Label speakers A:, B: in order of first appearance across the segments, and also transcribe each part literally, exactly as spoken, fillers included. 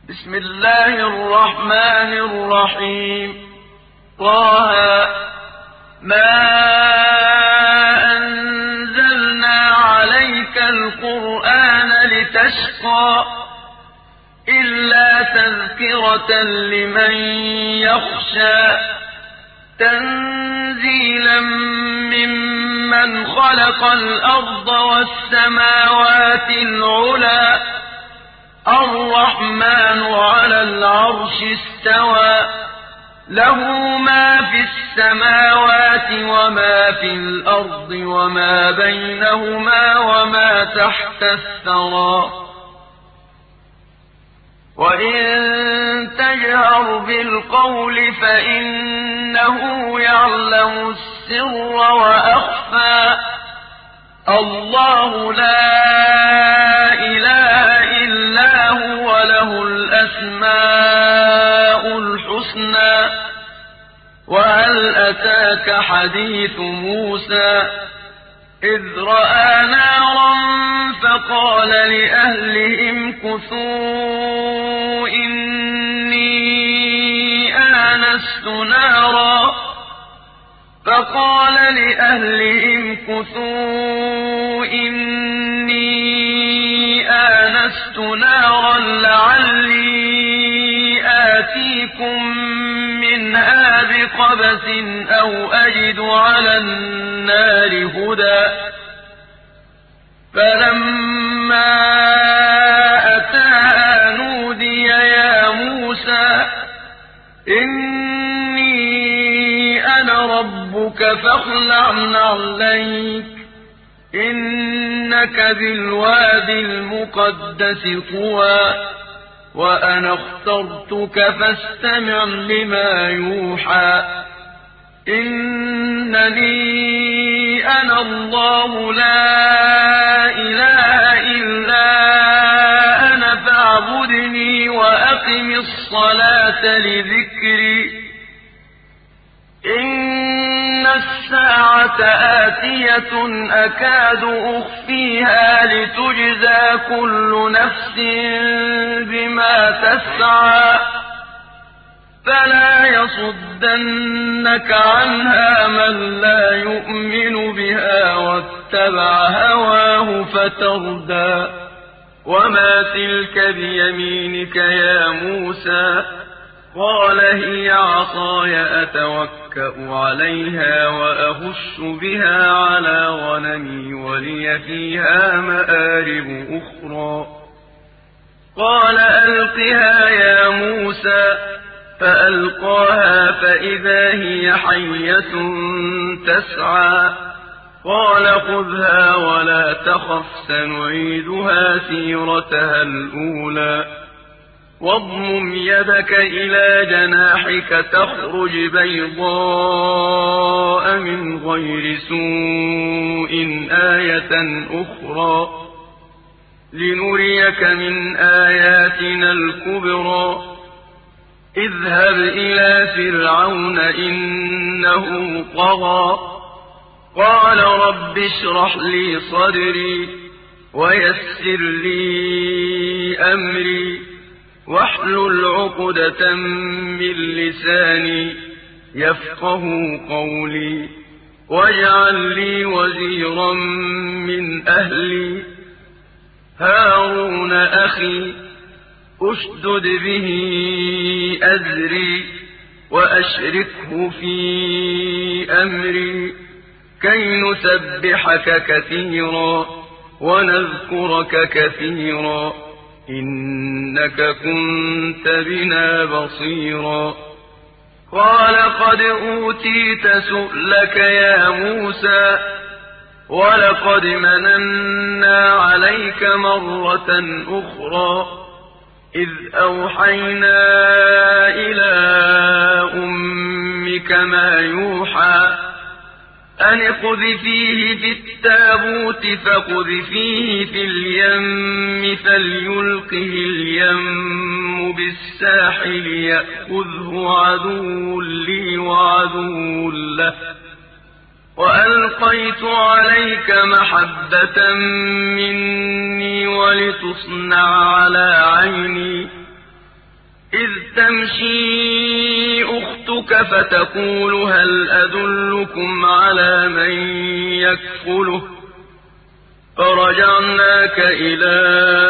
A: بسم الله الرحمن الرحيم. طه ما أنزلنا عليك القرآن لتشقى إلا تذكرة لمن يخشى تنزيلا ممن خلق الأرض والسماوات العلى الرحمن على العرش استوى له ما في السماوات وما في الأرض وما بينهما وما تحت الثرى وإن تجهر بالقول فإنه يعلم السر وأخفى الله لا إله إلا هو له الأسماء الحسنى وهل أتاك حديث موسى إذ رأى نارا فقال لأهلهم كثوا إني آنست نارا فقال لأهلهم كثوا إني آنست نارا لعلي آتيكم منها بقبس أو أجد على النار هدى فلما أتاها نودي يا موسى إني أنا ربك فاخلع نعليك إنك بالواد المقدس طوى وأنا اخترتك فاستمع لما يوحى إنني أنا الله لا إله إلا أنا فاعبدني وأقم الصلاة لذكري إن الساعة آتية أكاد أخفيها لتجزى كل نفس بما تسعى فلا يصدنك عنها من لا يؤمن بها واتبع هواه فتردى وما تلك بيمينك يا موسى قال هي عصاي أتوكأ عليها وأهش بها على غنمي ولي فيها مآرب أخرى قال ألقها يا موسى فألقاها فإذا هي حية تسعى قال خذها ولا تخف سنعيدها سيرتها الأولى واضمم يدك إلى جناحك تخرج بيضاء من غير سوء آية أخرى لنريك من آياتنا الكبرى اذهب إلى فرعون إنه طغى قال رب اشرح لي صدري ويسر لي أمري واحلل عقدة من لساني يفقه قولي واجعل لي وزيرا من أهلي هارون أخي أشدد به أزري وأشركه في أمري كي نسبحك كثيرا ونذكرك كثيرا إنك كنت بنا بصيرا قال قد أوتيت سؤلك يا موسى ولقد مننا عليك مرة أخرى إذ أوحينا إلى أمك ما يوحى أن اقذفيه في التابوت فاقذفيه في اليم فليلقه اليم بالساحل يأخذه عدو لي وعدو له وألقيت عليك محبة مني ولتصنع على عيني تمشي أختك فتقول هل أدلكم على من يكفله فرجعناك إلى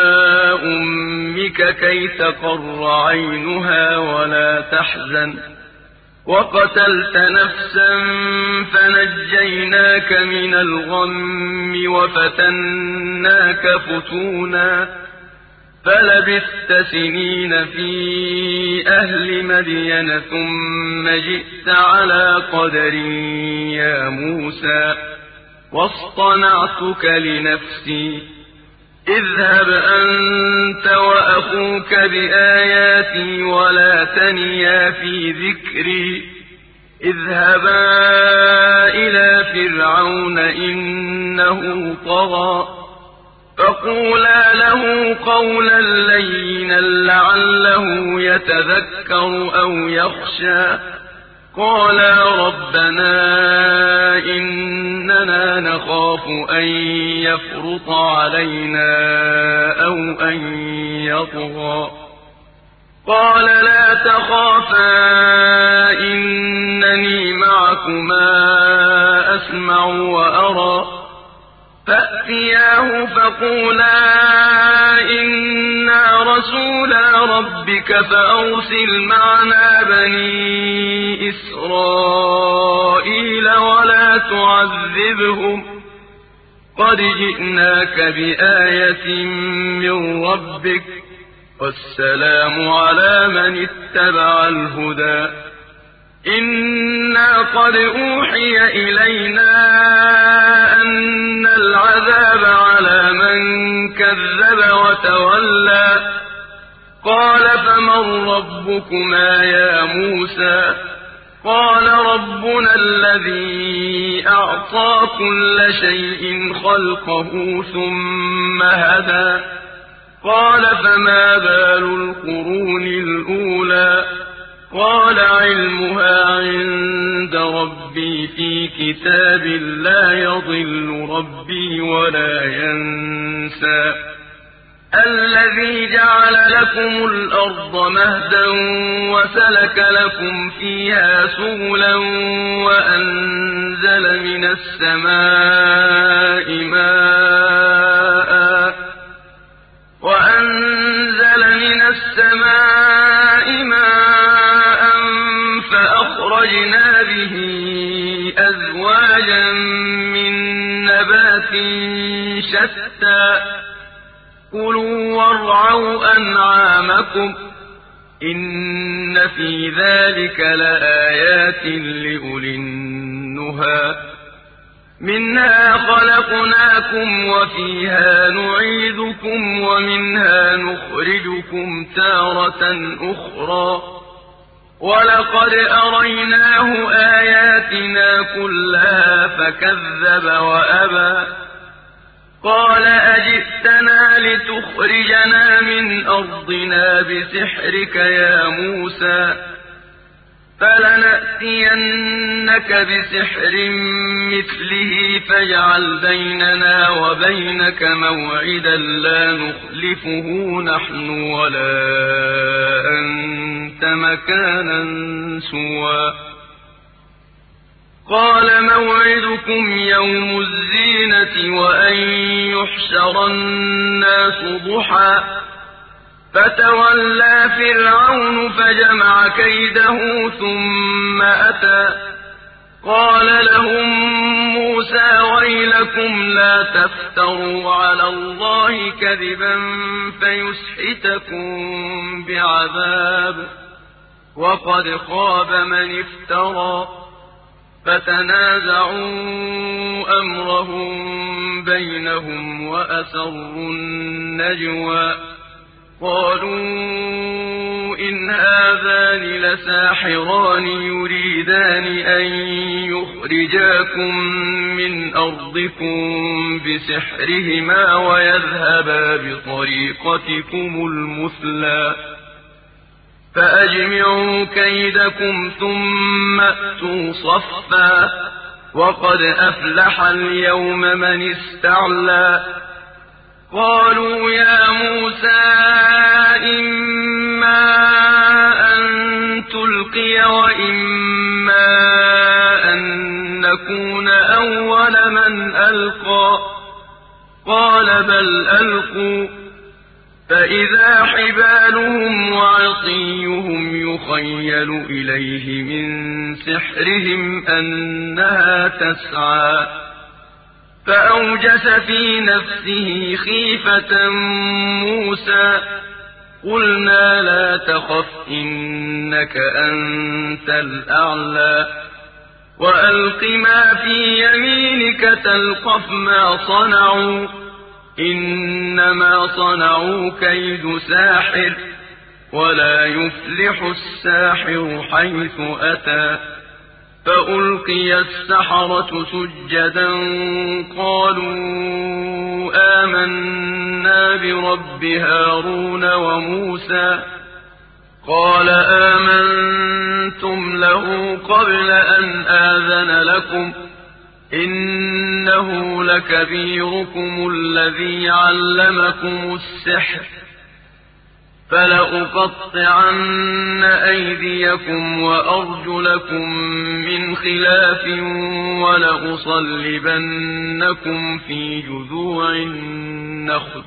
A: أمك كي تقر عينها ولا تحزن وقتلت نفسا فنجيناك من الغم وفتناك فتونا فلبثت سنين في أهل مدين ثم جئت على قدر يا موسى واصطنعتك لنفسي اذهب أنت وأخوك بآياتي ولا تنيا في ذكري اذهبا إلى فرعون إنه طغى فقولا له قولا لينا لعله يتذكر أو يخشى قالا ربنا إننا نخاف أن يفرط علينا أو أن يطغى قال لا تخافا إنني معكما أسمع وأرى فأتياه فقولا إنا رسولا ربك فأرسل معنا بني إسرائيل ولا تعذبهم قد جئناك بآية من ربك والسلام على من اتبع الهدى إنا قد أوحي إلينا أن العذاب على من كذب وتولى قال فمن ربكما يا موسى قال ربنا الذي أعطى كل شيء خلقه ثم هدى قال فما بال القرون الأولى قال علمها عند ربي في كتاب لا يضل ربي ولا ينسى الذي جعل لكم الأرض مهدا وسلك لكم فيها سبلا وأنزل من السماء ماء وأنزل من السماء ماء فأخرجنا به أزواجا من نبات شتى كلوا وارعوا أنعامكم إن في ذلك لآيات لأولي النهى منها خلقناكم وفيها نعيدكم ومنها نخرجكم تارة أخرى ولقد أريناه آياتنا كلها فكذب وأبى قال أجئتنا لتخرجنا من أرضنا بسحرك يا موسى فلنأتينك بسحر مثله فاجعل بيننا وبينك موعدا لا نخلفه نحن ولا أنت مكانا سوى قال موعدكم يوم الزينة وأن يحشر الناس ضحى فتولى فرعون فجمع كيده ثم أتى قال لهم موسى ويلكم لا تفتروا على الله كذبا فيسحتكم بعذاب وقد خاب من افترى فتنازعوا أمرهم بينهم وأسروا النجوى قالوا إن هذان لساحران يريدان أن يخرجاكم من أرضكم بسحرهما ويذهبا بطريقتكم المثلى فأجمعوا كيدكم ثم أتوا صفا وقد أفلح اليوم من استعلى قالوا يا موسى إما أن نلقي وإما أن نكون أول من ألقى قال بل ألقوا فإذا حبالهم وعصيهم يخيل إليه من سحرهم أنها تسعى فأوجس في نفسه خيفة موسى قلنا لا تخف إنك أنت الأعلى وألق ما في يمينك تلقف ما صنعوا إنما صنعوا كيد ساحر ولا يفلح الساحر حيث أتى فألقي السحرة سجدا قالوا آمنا برب هارون وموسى قال آمنتم له قبل أن آذن لكم إنه لكبيركم الذي علمكم السحر فلأقطعن أيديكم وأرجلكم من خلاف ولأصلبنكم في جذوع النخل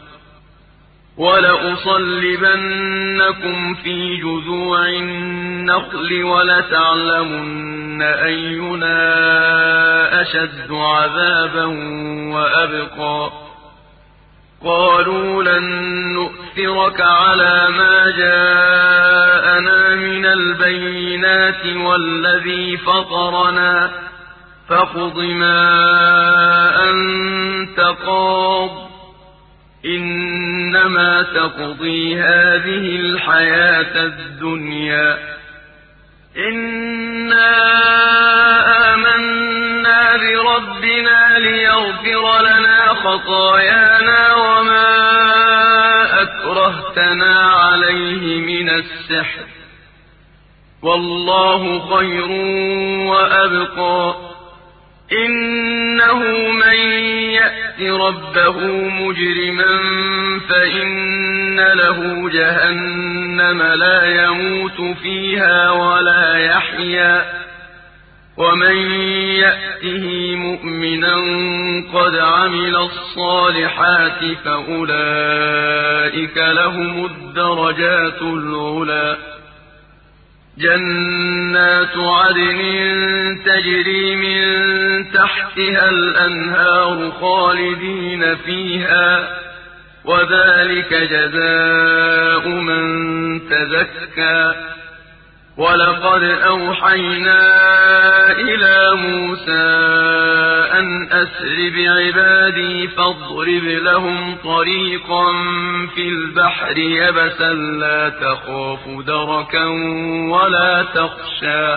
A: ولأصلبنكم في جذوع النخل ولتعلمن أينا أشد عذابا وأبقى قالوا لن نؤثرك على ما جاءنا من البينات والذي فطرنا فاقض ما أنت قاض إنما تقضي هذه الحياة الدنيا إنا آمنا بربنا ليغفر لنا خطايانا وما أكرهتنا عليه من السحر والله خير وأبقى إنه من يأت ربه مجرما فإن له جهنم لا يموت فيها ولا يحيا ومن يأته مؤمنا قد عمل الصالحات فأولئك لهم الدرجات العلى جنات عدن تجري من تحتها الأنهار خالدين فيها وذلك جزاء من تزكى ولقد أوحينا إلى موسى أن أسر بعبادي فاضرب لهم طريقا في البحر يبسا لا تخاف دركا ولا تخشى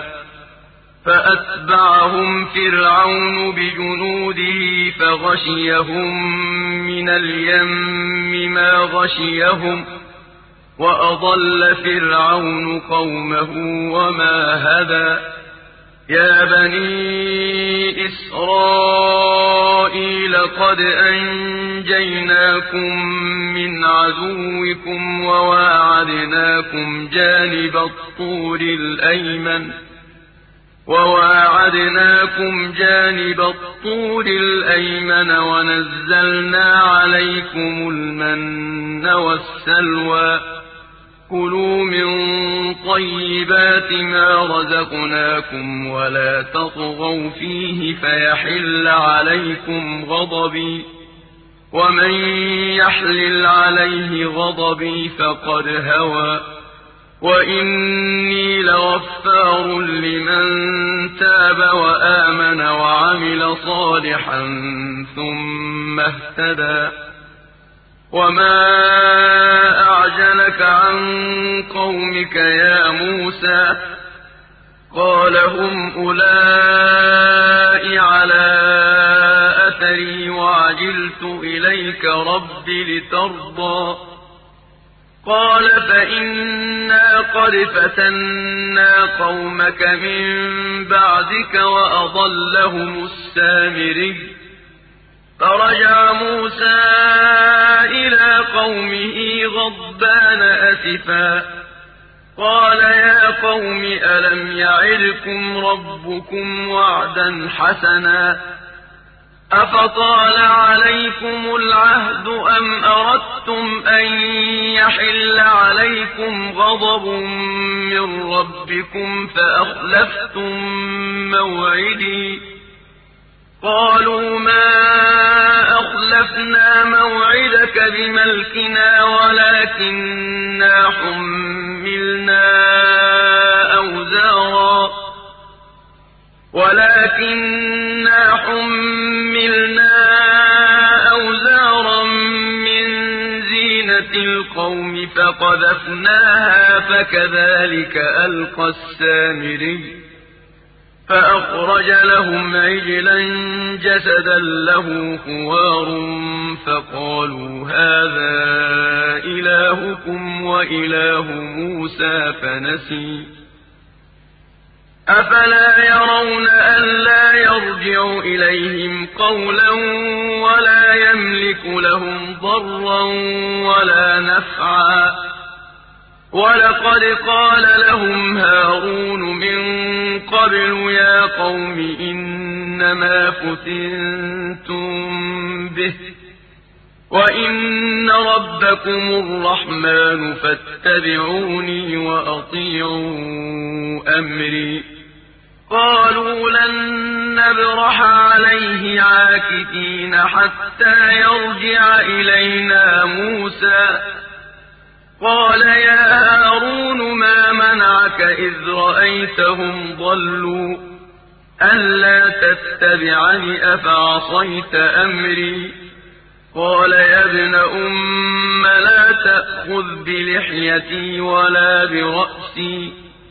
A: فأتبعهم فرعون بجنوده فغشيهم من اليم ما غشيهم وأضل فرعون قومه وما هدى يا بني إسرائيل قد أنجيناكم من عدوكم وواعدناكم جانب الطور الأيمن وواعدناكم جانب الطور الأيمن ونزلنا عليكم المن والسلوى كلوا من طيبات ما رزقناكم ولا تطغوا فيه فيحل عليكم غضبي ومن يحلل عليه غضبي فقد هوى وإني لغفار لمن تاب وآمن وعمل صالحا ثم اهتدى وما أعجلك عن قومك يا موسى قال هم أولئك على أثري وعجلت إليك رب لترضى قال فإنا قد فتنا قومك من بعدك وأضلهم السامري فرجع موسى إلى قومه غضبان أسفا قال يا قوم ألم يعدكم ربكم وعدا حسنا أفطال عليكم العهد أم أردتم أن يحل عليكم غضب من ربكم فأخلفتم موعدي قالوا ما أخلفنا موعدك بملكنا ولكننا حملنا أوزارا ولكننا حملنا أوزارا من زينة القوم فقذفناها فكذلك ألقى السامري فأخرج لهم عجلا جسدا له خوار فقالوا هذا إلهكم وإله موسى فنسي أفلا يرون ألا يرجع إليهم قولا ولا يملك لهم ضرا ولا نفعا ولقد قال لهم هارون من قبل يا قوم إنما فتنتم به وإن ربكم الرحمن فاتبعوني وأطيعوا أمري قالوا لن نبرح عليه عاكفين حتى يرجع إلينا موسى قال يا هارون ما منعك إذ رأيتهم ضلوا ألا تتبعني أفعصيت أمري قال يا ابن أم لا تأخذ بلحيتي ولا برأسي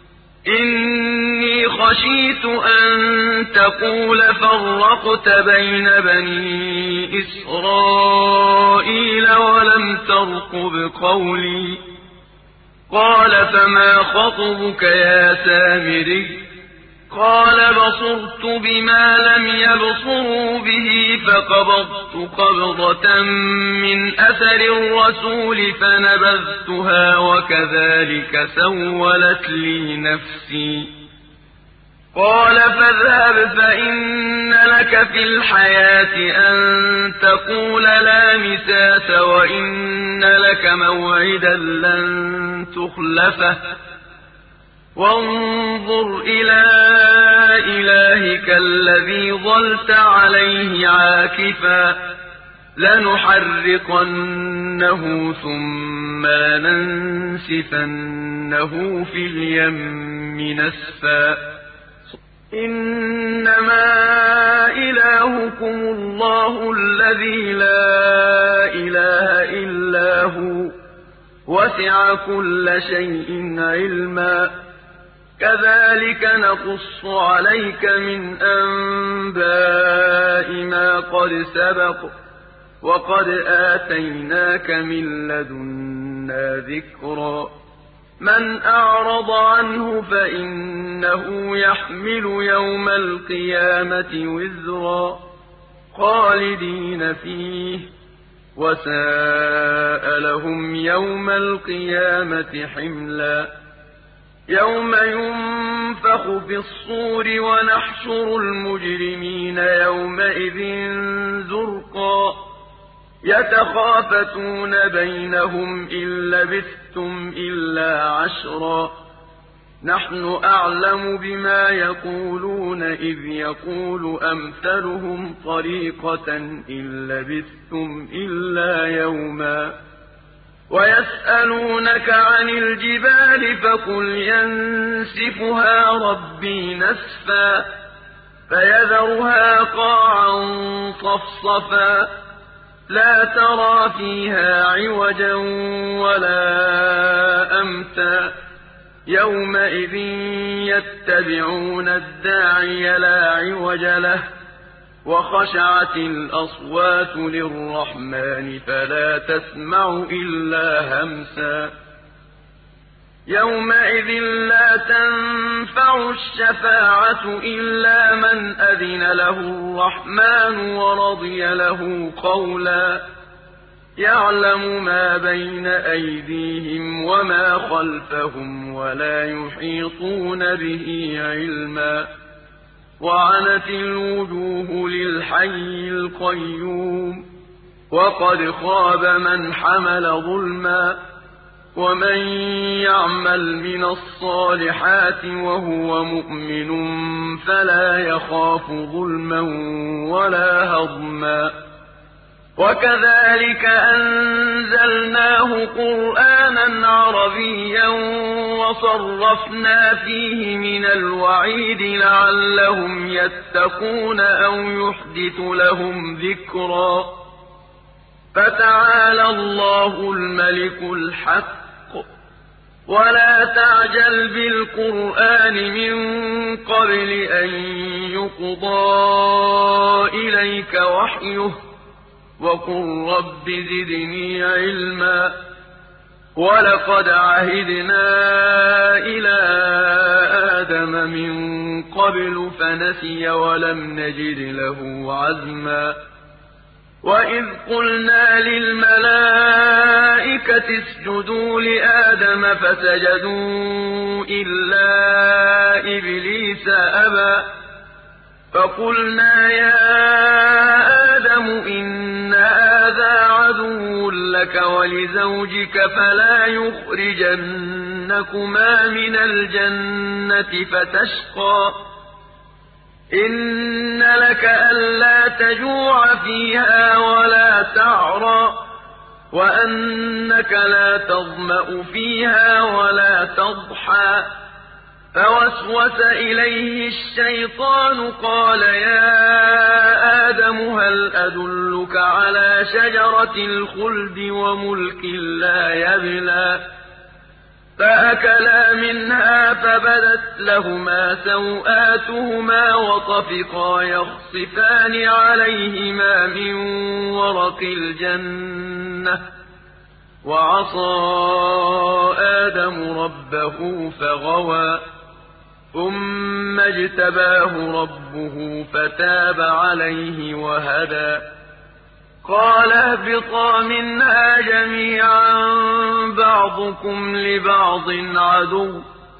A: إني خشيت أن تقول فرقت بين بني إسرائيل ولم ترقب قولي قال فما خطبك يا سامري قال بصرت بما لم يبصروا به فقبضت قبضة من أثر الرسول فنبذتها وكذلك سولت لي نفسي قال فاذهب فإن لك في الحياة أن تقول لا مساس وإن لك موعدا لن تخلفه وانظر إلى إلهك الذي ظلت عليه عاكفا لنحرقنه ثم لننسفنه في اليم نسفا إنما إلهكم الله الذي لا إله إلا هو وسع كل شيء علما كذلك نقص عليك من أنباء ما قد سبق وقد آتيناك من لدنا ذكرا من أعرض عنه فإنه يحمل يوم القيامة وزرا خالدين فيه وساء لهم يوم القيامة حملا يوم ينفخ في الصور ونحشر المجرمين يومئذ زرقا يتخافتون بينهم إن لبثتم إلا عشرا نحن أعلم بما يقولون إذ يقول أمثلهم طريقة إن لبثتم إلا يوما ويسألونك عن الجبال فقل ينسفها ربي نسفا فيذرها قاعا صفصفا لا ترى فيها عوجا ولا أمتا يومئذ يتبعون الداعي لا عوج له وخشعت الأصوات للرحمن فلا تسمع إلا همسا يومئذ لا تنفع الشفاعة إلا من أذن له الرحمن ورضي له قولا يعلم ما بين أيديهم وما خلفهم ولا يحيطون به علما وعنت الوجوه للحي القيوم وقد خاب من حمل ظلما ومن يعمل من الصالحات وهو مؤمن فلا يخاف ظلما ولا هضما وكذلك أنزلناه قرآنا عربيا وصرفنا فيه من الوعيد لعلهم يتقون أو يحدث لهم ذكرا فتعالى الله الملك الحق ولا تعجل بالقرآن من قبل أن يقضى إليك وحيه وقل رب زدني علما ولقد عهدنا إلى آدم من قبل فنسي ولم نجد له عزما وإذ قلنا للملائكة اسجدوا لآدم فسجدوا إلا إبليس أبى فقلنا يا آدم إن هذا عدو لك ولزوجك فلا يخرجنكما من الجنة فتشقى إن لك ألا تجوع فيها ولا تعرى وأنك لا تظمأ فيها ولا تضحى فوسوس إليه الشيطان قال يا آدم هل أدلك على شجرة الخلد وملك لا يبلى فأكلا منها فبدت لهما سوآتهما وطفقا يخصفان عليهما من ورق الجنة وعصى آدم ربه فغوى ثم اجتباه ربه فتاب عليه وهدى قال اهبطا منها جميعا بعضكم لبعض عدو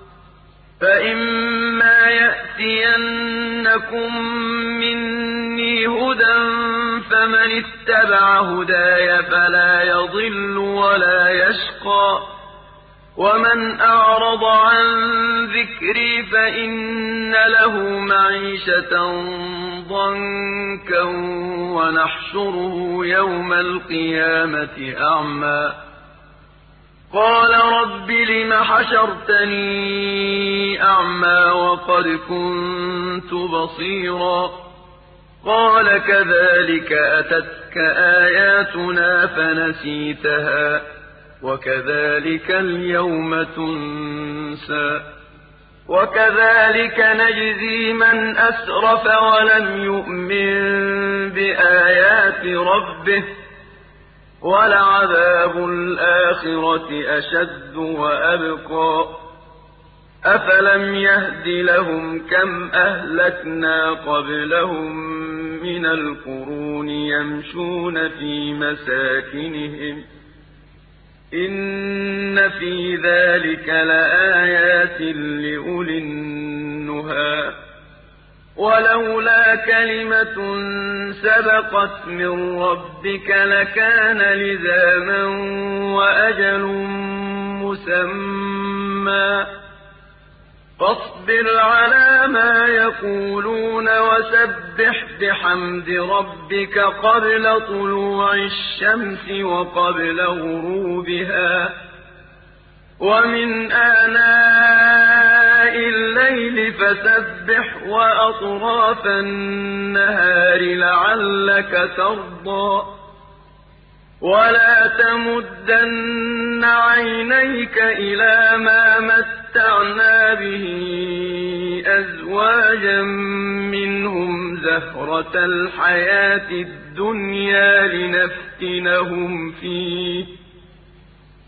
A: فإما يأتينكم مني هدى فمن اتبع هداي فلا يضل ولا يشقى ومن أعرض عن ذكري فإن له معيشة ضنكا ونحشره يوم القيامة أعمى قال رب لم حشرتني أعمى وقد كنت بصيرا قال كذلك أتتك آياتنا فنسيتها وكذلك اليوم تنسى وكذلك نجزي من أسرف ولم يؤمن بآيات ربه ولعذاب الآخرة أشد وأبقى أفلم يهد لهم كم أهلكنا قبلهم من القرون يمشون في مساكنهم إن في ذلك لآيات لأولي النهى ولولا كلمة سبقت من ربك لكان لزاما وأجل مسمى فاصبر على ما يقولون وسبح بحمد ربك قبل طلوع الشمس وقبل غروبها ومن آناء الليل فسبح وأطراف النهار لعلك ترضى ولا تمدن عينيك إلى ما متعنا به أزواجا منهم زهرة الحياة الدنيا لنفتنهم فيه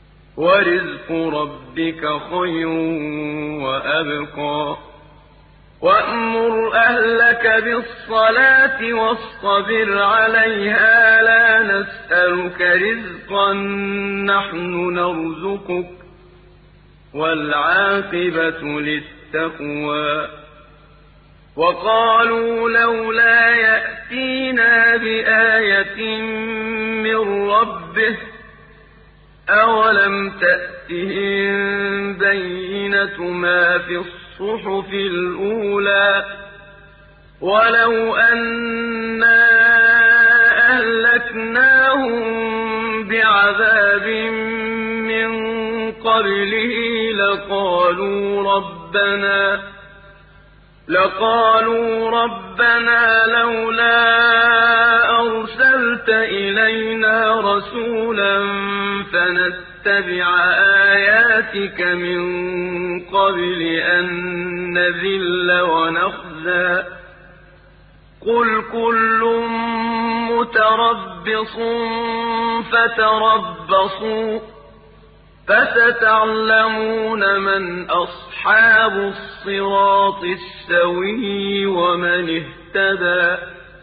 A: ورزق ربك خير وأبقى وَأْمُرْ أَهْلَكَ بِالصَّلَاةِ وَاصْطَبِرْ عَلَيْهَا لَا نَسْأَلُكَ رِزْقًا نَّحْنُ نَرْزُقُكَ ۗ وَالْعَاقِبَةُ لِلتَّقْوَىٰ وَقَالُوا لَوْلَا يَأْتِينَا بِآيَةٍ مِّن رَّبِّهِ ۚ أَوَلَمْ تَأْتِهِم بَيِّنَةُ مَا فِي الصُّحُفِ الْأُولَىٰ ۚ وَلَوْ أَنَّا أَهْلَكْنَاهُم بِعَذَابٍ مِّن قَبْلِهِ لَقَالُوا رَبَّنَا لَقَالُوا رَبَّنَا لَوْلَا أَرْسَلْتَ إِلَيْنَا رَسُولًا فَنَتَّبِعَ آيَاتِكَ مِن قَبْلِ أَن نَّذِلَّ وَنَخْزَىٰ ۖ قُلْ كُلٌّ مُّتَرَبِّصٌ فَتَرَبَّصُوا ۖ فَسَتَعْلَمُونَ مَنْ أَصْحَابُ الصِّرَاطِ السَّوِيِّ وَمَنِ اهْتَدَىٰ